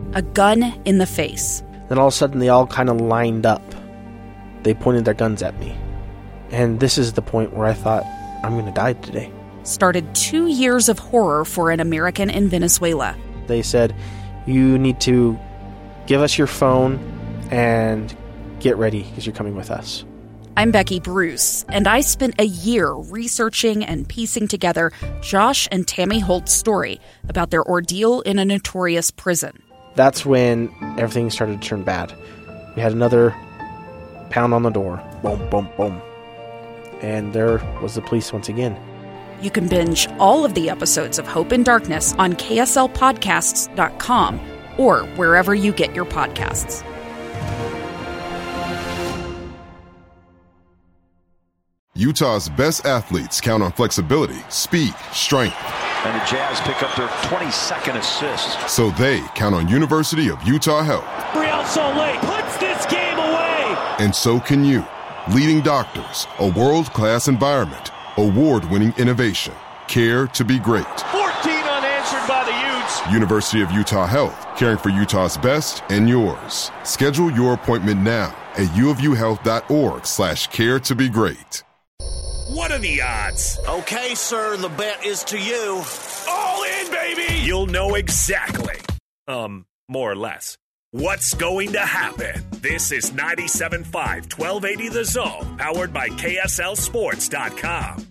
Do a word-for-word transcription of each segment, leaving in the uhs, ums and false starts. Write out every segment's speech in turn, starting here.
a gun in the face. Then all of a sudden, they all kind of lined up. They pointed their guns at me. And this is the point where I thought, I'm going to die today. Started two years of horror for an American in Venezuela. They said, you need to give us your phone and get ready because you're coming with us. I'm Becky Bruce, and I spent a year researching and piecing together Josh and Tammy Holt's story about their ordeal in a notorious prison. That's when everything started to turn bad. We had another pound on the door. Boom, boom, boom. And there was the police once again. You can binge all of the episodes of Hope in Darkness on K S L podcasts dot com or wherever you get your podcasts. Utah's best athletes count on flexibility, speed, strength. And the Jazz pick up their twenty-second assist. So they count on University of Utah Health. Real Salt Lake puts this game away. And so can you. Leading doctors, a world-class environment, award-winning innovation, care to be great. fourteen unanswered by the Utes. University of Utah Health, caring for Utah's best and yours. Schedule your appointment now at uofuhealth.org slash care to be great. What are the odds? Okay, sir, the bet is to you. All in, baby! You'll know exactly, um, more or less, what's going to happen. This is ninety-seven point five, twelve eighty The Zone, powered by K S L sports dot com.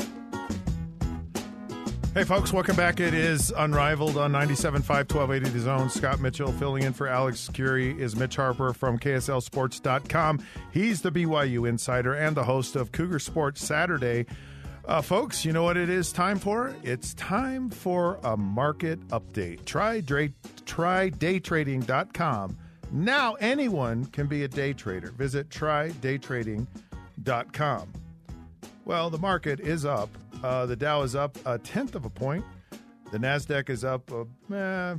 Hey, folks, welcome back. It is Unrivaled on ninety-seven point five, twelve eighty The Zone. Scott Mitchell filling in for Alex Curie is Mitch Harper from K S L sports dot com. He's the B Y U insider and the host of Cougar Sports Saturday. Uh, folks, you know what it is time for? It's time for a market update. Try, dra- try day trading dot com. Now anyone can be a day trader. Visit try day trading dot com. Well, the market is up. Uh, the Dow is up a tenth of a point. The NASDAQ is up uh, eh,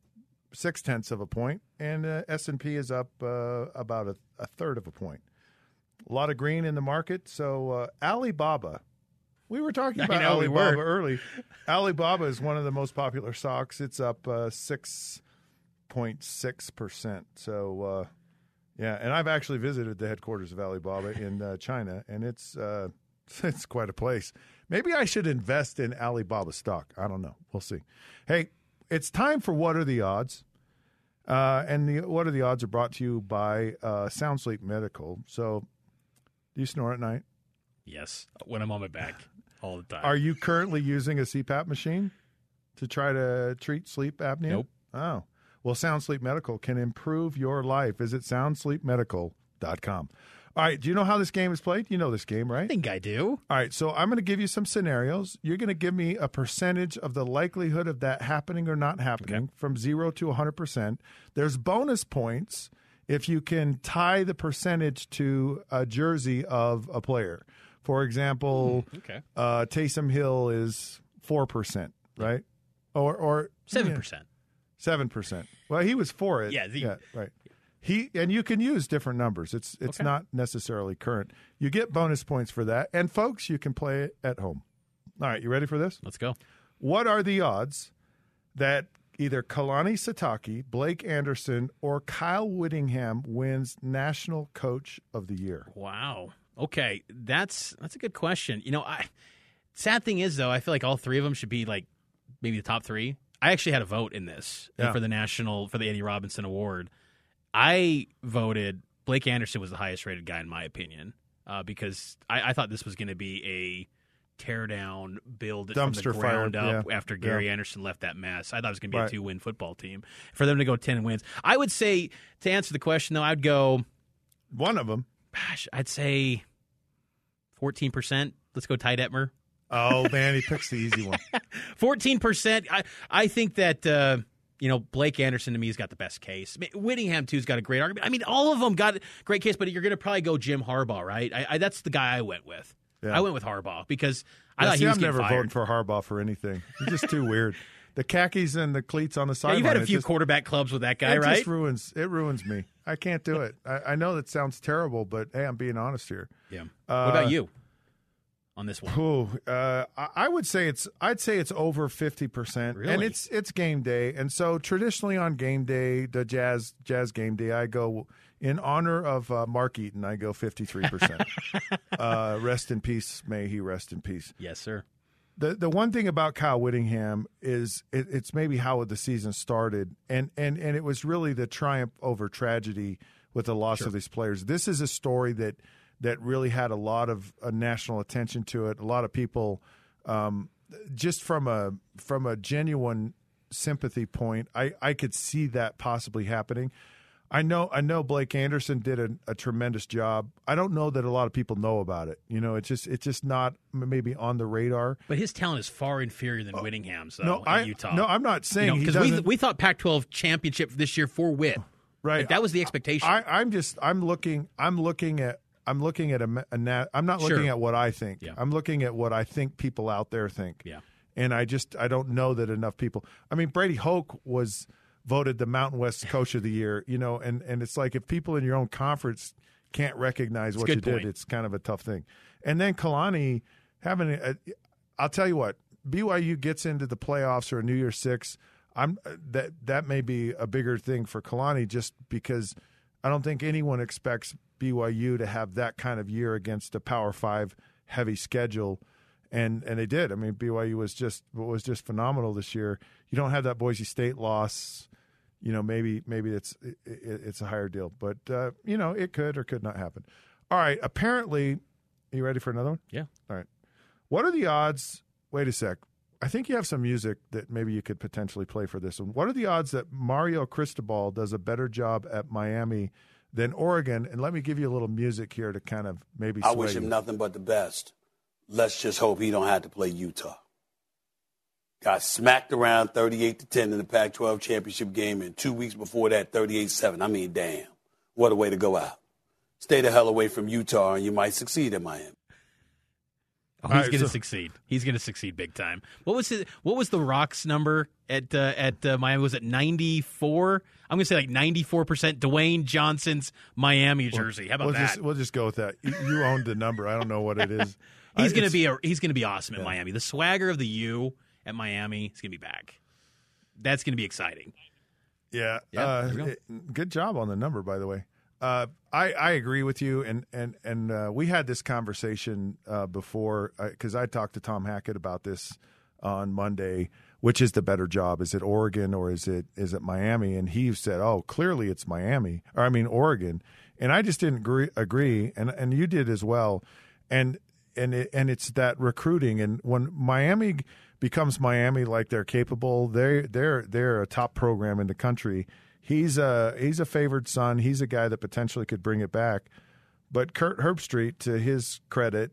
six tenths of a point. And uh, S and P is up uh, about a, a third of a point. A lot of green in the market. So uh, Alibaba, we were talking about know, Alibaba we early. Alibaba is one of the most popular stocks. It's up uh, six point six percent. So, uh, yeah, and I've actually visited the headquarters of Alibaba in uh, China, and it's uh, it's quite a place. Maybe I should invest in Alibaba stock. I don't know. We'll see. Hey, it's time for What Are the Odds? Uh, and the What Are the Odds are brought to you by uh, Sound Sleep Medical. So, do you snore at night? Yes, when I'm on my back all the time. Are you currently using a C PAP machine to try to treat sleep apnea? Nope. Oh. Well, Sound Sleep Medical can improve your life. Visit sound sleep medical dot com. All right, do you know how this game is played? You know this game, right? I think I do. All right, so I'm going to give you some scenarios. You're going to give me a percentage of the likelihood of that happening or not happening, okay, from zero to one hundred percent. There's bonus points if you can tie the percentage to a jersey of a player. For example, mm, okay. uh, Taysom Hill is four percent, right? Or or seven percent. seven percent. Well, he was for it. Yeah, the, yeah right. He and you can use different numbers. It's it's okay. not necessarily current. You get bonus points for that. And folks, you can play it at home. All right, you ready for this? Let's go. What are the odds that either Kalani Sitake, Blake Anderson, or Kyle Whittingham wins National Coach of the Year? Wow. Okay, that's that's a good question. You know, I sad thing is though, I feel like all three of them should be like maybe the top three. I actually had a vote in this yeah. for the national for the Eddie Robinson Award. I voted Blake Anderson was the highest rated guy in my opinion uh, because I, I thought this was going to be a tear down, build it dumpster from the ground fire. up yeah. after Gary yeah. Anderson left that mess. I thought it was going to be right. a two win football team for them to go ten wins. I would say to answer the question though, I'd go one of them. Gosh, I'd say fourteen percent. Let's go Ty Detmer. Oh, man, he picks the easy one. fourteen percent. I, I think that, uh, you know, Blake Anderson to me has got the best case. Whittingham, too, has got a great argument. I mean, all of them got a great case, but you're going to probably go Jim Harbaugh, right? I, I, that's the guy I went with. Yeah. I went with Harbaugh because I yeah, thought see, he was I'm getting never fired. voting for Harbaugh for anything. He's just too weird. The khakis and the cleats on the sideline. Yeah, you've had a few just, quarterback clubs with that guy, it right? It just ruins, it ruins me. I can't do it. I, I know that sounds terrible, but, hey, I'm being honest here. Yeah. Uh, what about you? on this one? Ooh, uh, I would say it's I'd say it's over fifty percent, Really? and it's it's game day, and so traditionally on game day, the Jazz Jazz game day, I go in honor of uh, Mark Eaton. I go fifty three percent. Rest in peace, may he rest in peace. Yes, sir. The the one thing about Kyle Whittingham is it, it's maybe how the season started, and, and, and it was really the triumph over tragedy with the loss Sure. of these players. This is a story that that really had a lot of uh, national attention to it. A lot of people, um, just from a from a genuine sympathy point, I, I could see that possibly happening. I know I know Blake Anderson did a, a tremendous job. I don't know that a lot of people know about it. You know, it's just it's just not maybe on the radar. But his talent is far inferior than Whittingham's, though, No, in I Utah. no, I'm not saying he because we doesn't. we thought Pac twelve championship this year for Whit. Right, Like, that was the expectation. I, I'm just I'm looking I'm looking at I'm looking at a, a nat, I'm not looking Sure. at what I think. Yeah. I'm looking at what I think people out there think. Yeah. And I just I don't know that enough people. I mean, Brady Hoke was voted the Mountain West Coach of the Year, you know, and, and it's like if people in your own conference can't recognize It's a what you good point. did, it's kind of a tough thing. And then Kalani having a, I'll tell you what, B Y U gets into the playoffs or a New Year's Six, I'm that that may be a bigger thing for Kalani just because I don't think anyone expects B Y U to have that kind of year against a Power Five heavy schedule. And and they did. I mean, B Y U was just was just phenomenal this year. You don't have that Boise State loss. You know, maybe maybe it's it, it's a higher deal, but uh, you know, it could or could not happen. All right. Apparently, are you ready for another one? Yeah. All right. What are the odds? Wait a sec. I think you have some music that maybe you could potentially play for this one. What are the odds that Mario Cristobal does a better job at Miami than Oregon? And let me give you a little music here to kind of maybe. I sway wish him you. nothing but the best. Let's just hope he don't have to play Utah. Got smacked around thirty-eight to ten in the Pac twelve championship game, and two weeks before that, thirty-eight seven. I mean, damn. What a way to go out. Stay the hell away from Utah, and you might succeed in Miami. Oh, he's All right, going to so- succeed. He's going to succeed big time. What was his, What was the Rock's number at uh, at uh, Miami? Was it ninety-four? I'm going to say like ninety-four percent Dwayne Johnson's Miami jersey. How about we'll that? Just, we'll just go with that. You, you owned the number. I don't know what it is. he's I- going to it's- be a, he's going to be awesome at Yeah. Miami. The swagger of the U at Miami is going to be back. That's going to be exciting. Yeah. Yeah, uh, there we go. it- good job on the number, by the way. Uh, I, I agree with you, and and and uh, we had this conversation uh, before because I talked to Tom Hackett about this on Monday. Which is the better job? Is it Oregon or is it is it Miami? And he said, "Oh, clearly it's Miami, or I mean Oregon." And I just didn't agree, agree and and you did as well. And and it, and it's that recruiting. And when Miami becomes Miami, like they're capable, they they're they're a top program in the country. He's a he's a favored son. He's a guy that potentially could bring it back. But Kurt Herbstreit, to his credit,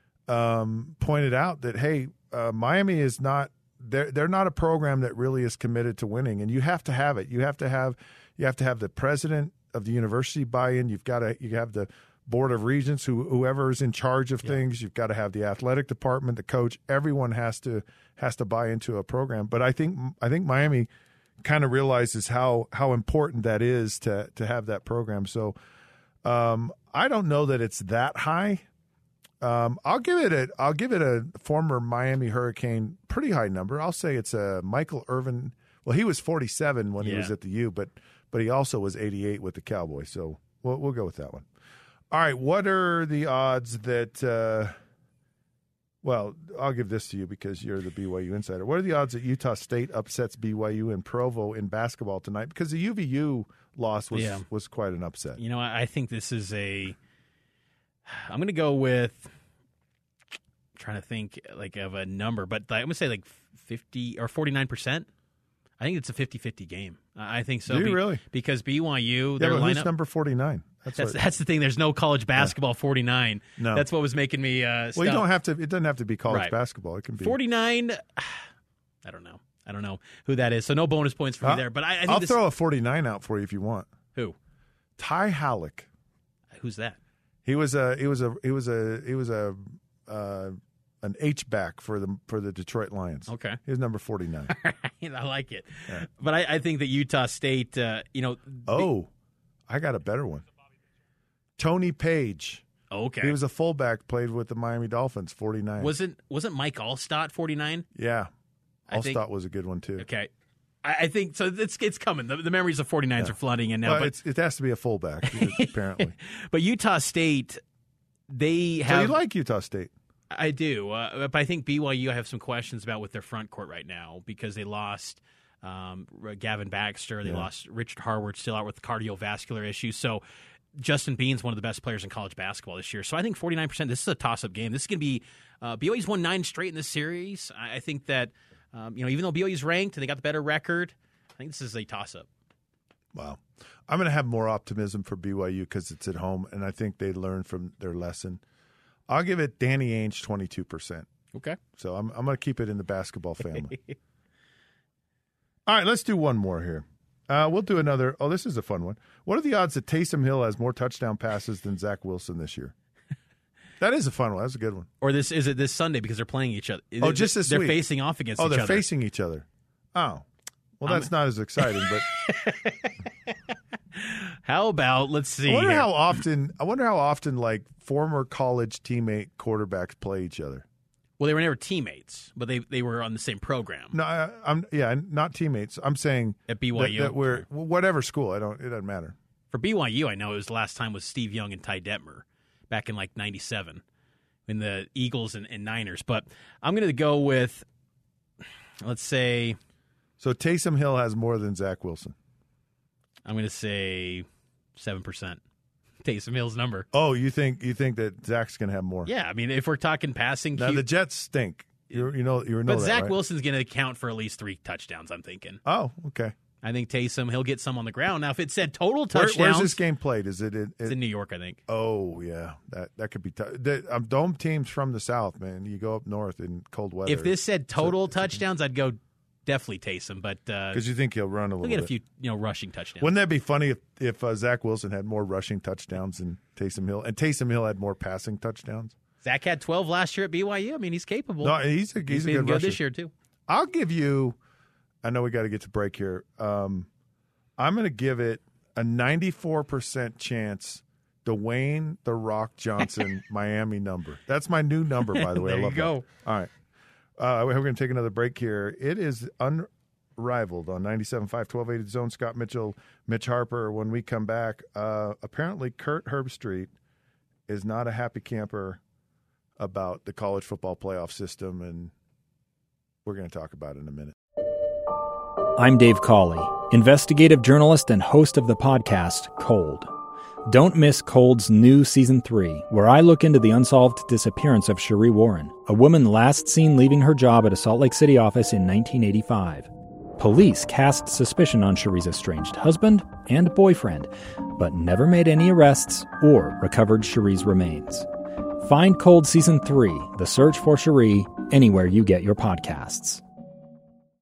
um, pointed out that hey, uh, Miami is not they're they're not a program that really is committed to winning, and you have to have it. You have to have you have to have the president of the university buy in. You've got to you have the board of regents, who whoever is in charge of Yeah. things. You've got to have the athletic department, the coach. Everyone has to has to buy into a program. But I think I think Miami kind of realizes how how important that is to to have that program. So um, I don't know that it's that high. Um, I'll give it a I'll give it a former Miami Hurricane pretty high number. I'll say it's a Michael Irvin. Well, he was forty-seven when he Yeah. was at the U, but but he also was eighty-eight with the Cowboys. So we'll we'll go with that one. All right, what are the odds that? Uh, well, I'll give this to you because you're the B Y U insider. What are the odds that Utah State upsets B Y U in Provo in basketball tonight? Because the U V U loss was Yeah. was quite an upset. You know, I I think this is a. I'm going to go with. I'm trying to think like of a number, but I'm going to say like fifty or forty-nine percent. I think it's a fifty-fifty game. I think so. Do you be- really? Because B Y U, Yeah, their but who's lineup. number forty-nine? That's what- that's the thing. There's no college basketball forty-nine. No. That's what was making me. Uh, Well, you stump. don't have to. It doesn't have to be college Right. basketball. It can be forty-nine. I don't know. I don't know who that is. So no bonus points for me I'll- there. But I, I think I'll this, throw a forty-nine out for you if you want. who? Ty Halleck. Who's that? He was a. He was a. He was a. He was a. Uh, an H back for the for the Detroit Lions. Okay. He was number forty-nine. I like it. But I, I think that Utah State. Uh, you know. Oh, I got a better one. Tony Page. Oh, okay. He was a fullback, played with the Miami Dolphins, forty-nine. Wasn't wasn't Mike Allstott forty-nine? Yeah. I think- Allstott was a good one, too. Okay. I, I think so. It's it's coming. The, the memories of forty-nines Yeah. are flooding in now. Well, but it's, it has to be a fullback, apparently. but Utah State, they So have. you like Utah State? I do, uh, but I think B Y U. I have some questions about with their front court right now because they lost um, Gavin Baxter. They Yeah. lost Richard Harward, still out with cardiovascular issues. So Justin Bean's one of the best players in college basketball this year. So I think forty-nine percent. This is a toss-up game. This is going to be uh, B Y U's won nine straight in this series. I, I think that um, you know even though B Y U's ranked and they got the better record, I think this is a toss-up. Wow. I'm going to have more optimism for B Y U because it's at home, and I think they learned from their lesson. I'll give it Danny Ainge twenty-two percent. Okay. So I'm I'm going to keep it in the basketball family. All right, let's do one more here. Uh, we'll do another. Oh, this is a fun one. What are the odds that Taysom Hill has more touchdown passes than Zach Wilson this year? That is a fun one. That's a good one. Or this is it this Sunday because they're playing each other. Oh, just this They're week. facing off against Oh, each they're other. facing each other. Oh. Well, that's I'm- not as exciting, but How about let's see. I wonder here. how often I wonder how often like former college teammate quarterbacks play each other. Well, they were never teammates, but they, they were on the same program No, I, I'm yeah, not teammates. I'm saying at B Y U. that, that we're whatever school. I don't. It doesn't matter. For B Y U, I know it was the last time was Steve Young and Ty Detmer back in like ninety-seven in the Eagles and, and Niners. But I'm going to go with, let's say, So Taysom Hill has more than Zach Wilson. I'm going to say seven percent. Taysom Hill's number. Oh, you think you think that Zach's going to have more? Yeah, I mean, if we're talking passing, Now Q- the Jets stink. You you know you know but that, Zach right? Wilson's going to account for at least three touchdowns, I'm thinking. Oh, okay. I think Taysom, he'll get some on the ground. Now, if it said total Where, touchdowns, where's this game played? Is it? it, it's it in New York, I think. oh yeah, that that could be tough. The, um, dome teams from the south, man. You go up north in cold weather. If this said total it's a- touchdowns, I'd go definitely Taysom, but uh, because you think he'll run a we'll little get a bit. few, you know, rushing touchdowns. Wouldn't that be funny if if uh, Zach Wilson had more rushing touchdowns than Taysom Hill, and Taysom Hill had more passing touchdowns? Zach had twelve last year at B Y U. I mean, he's capable. No, he's a he's, he's a been good good rusher. this year too. I'll give you. I know we got to get to break here. Um, I'm going to give it a ninety-four percent chance. Dwayne the Rock Johnson Miami number. That's my new number, by the way. There I you love go. That. All right, uh, we're going to take another break here. It is unrivaled on ninety-seven point five, twelve eighty Zone. Scott Mitchell, Mitch Harper. When we come back, uh, apparently Kurt Herbstreit is not a happy camper about the college football playoff system, and we're going to talk about it in a minute. I'm Dave Cawley, investigative journalist and host of the podcast Cold. Don't miss Cold's new Season three, where I look into the unsolved disappearance of Cherie Warren, a woman last seen leaving her job at a Salt Lake City office in nineteen eighty-five. Police cast suspicion on Cherie's estranged husband and boyfriend, but never made any arrests or recovered Cherie's remains. Find Cold Season three, The Search for Cherie, anywhere you get your podcasts.